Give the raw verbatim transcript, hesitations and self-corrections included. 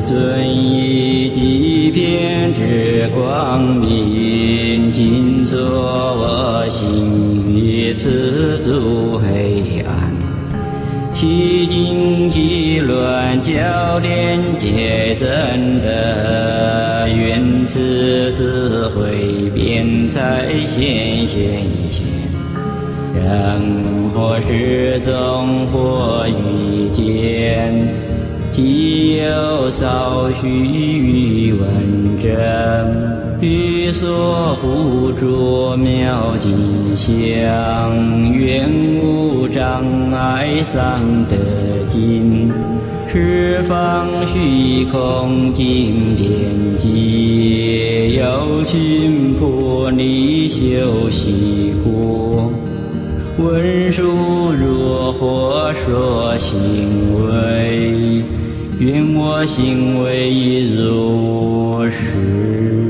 尊以极遍之光明，尽作我心于此诸黑暗。其经其乱教练皆真的，愿此智慧辩才显显现。人或是众或遇见，既有少许语文真，欲所不着妙境相，愿无障碍上得尽，十方虚空经典界，有情破离修习过。文殊若或说行为，愿我行为如是。